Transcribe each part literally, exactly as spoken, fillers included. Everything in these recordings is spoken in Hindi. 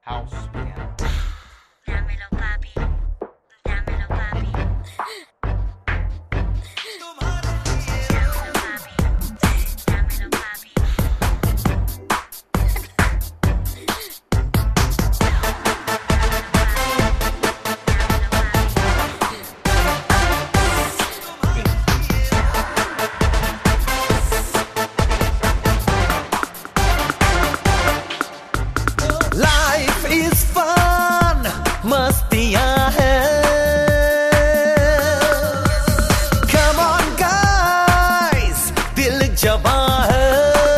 house piano. Dámelo, papi. Dámelo, papi. Dámelo, papi. Life is fun, मस्तियाँ हैं. Come on guys, दिल जवां है.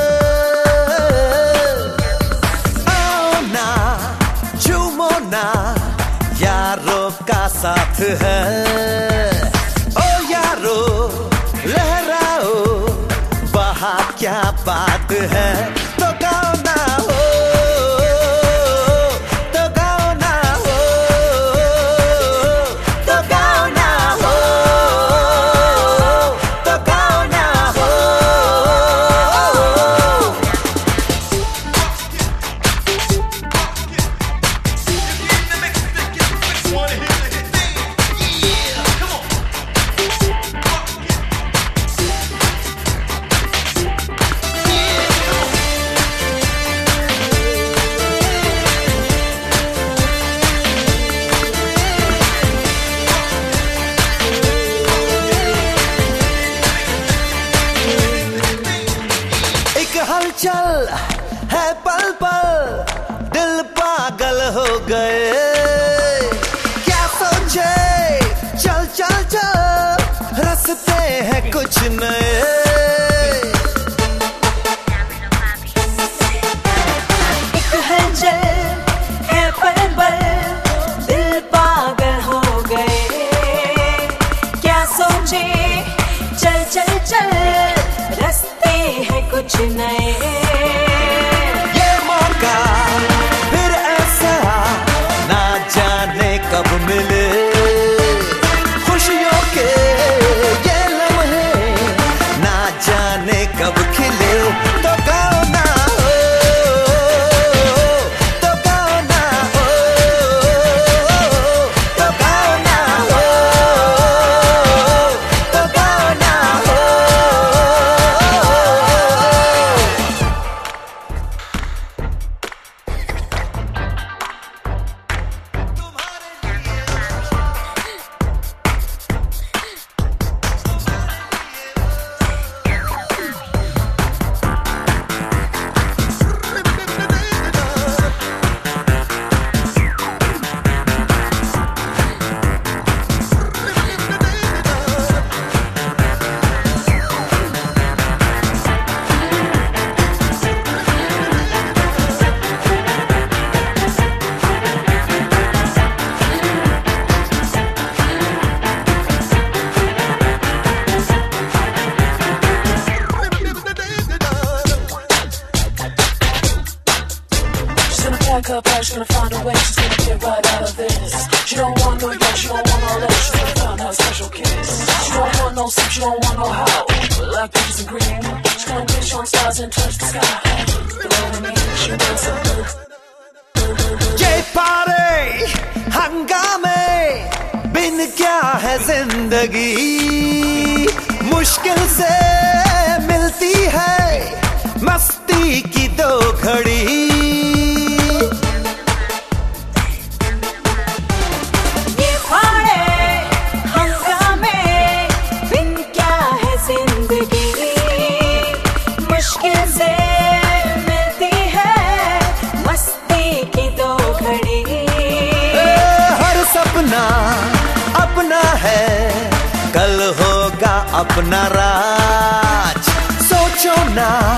आओ ना, झूमो ना, यारों का साथ है. ओ यारो, लहराओ, वहाँ क्या बात है. तो गाओ ना हो, हलचल है पल पल, दिल पागल हो गए. क्या सोचे, चल चल चल, रस्ते हैं कुछ नए. एक हलचल है पल पल, दिल पागल हो गए. क्या सोचे, चल चल चल, रस्ते हैं कुछ नए. ये मौका फिर ऐसा ना जाने कब मिले. खुशियों के ये लम्हे ना जाने कब खिले. तो गाओ ना हो, तो गाओ ना हो, तो गाओ ना हो, तो गाओ ना हो. Pack up, she's gonna find a way, she's gonna get right out of this. She don't want no love, she don't want no love, she's gonna find her special kiss. She don't want no sleep, she don't want no how, like peaches and cream. She's gonna wish on stars and touch the sky. You know what I mean? She wants some good. ये पारे हंगामे बिन क्या है जिंदगी. मुश्किल से मिलती है मस्ती की दो घड़ी. ये फाड़े हंगामे बिन क्या है जिंदगी. मुश्किल से मिलती है मस्ती की दो घड़ी. हर सपना अपना है, कल होगा अपना राज. सोचो ना